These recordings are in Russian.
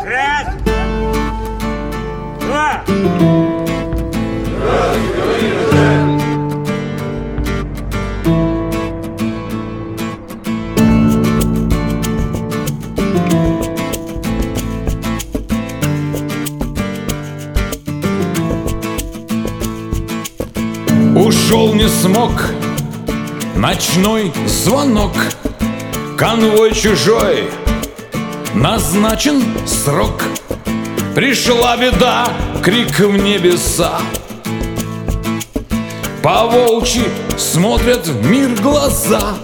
Раз, два. Ушел не смог ночной звонок, конвой чужой, назначен срок. Пришла беда, крик в небеса, по-волчьи смотрят в мир глаза.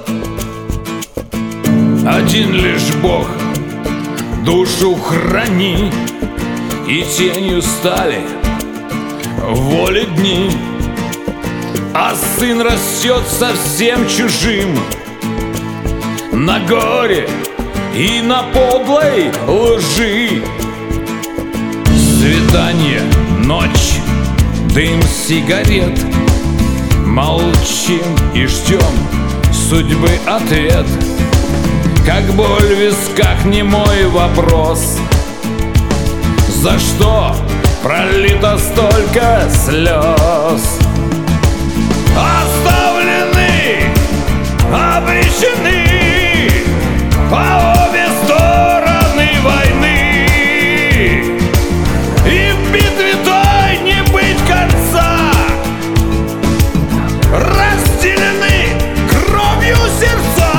Один лишь Бог душу храни, и тенью стали воли дни. А сын растет совсем чужим, на горе и на подлой лжи. Свидание, ночь, дым сигарет, молчим и ждем судьбы ответ. Как боль в висках немой вопрос: за что пролито столько слез? Оставлены, обречены по обе стороны войны, и в битве той не быть конца. Разделены кровью сердца,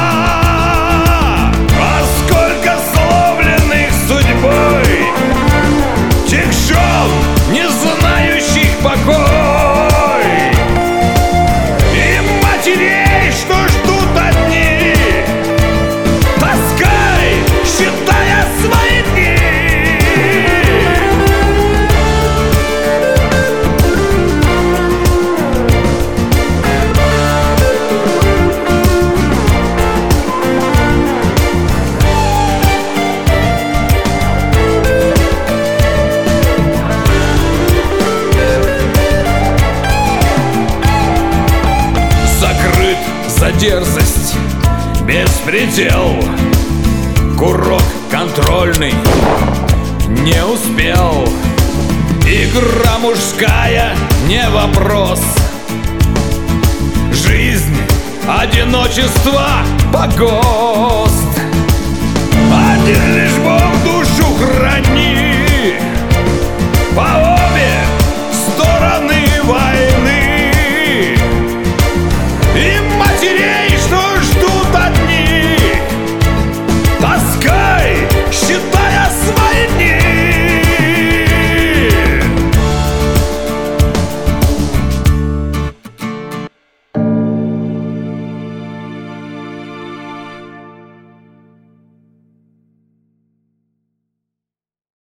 а сколько сломленных судьбой, тех жен, не знающих покой. Что ждут одни, тоской, считая свои дни. Закрыт за дерзость, беспредел, курок контрольный не успел. Игра мужская не вопрос, жизнь, одиночество, погост. Один лишь Бог душу хранит,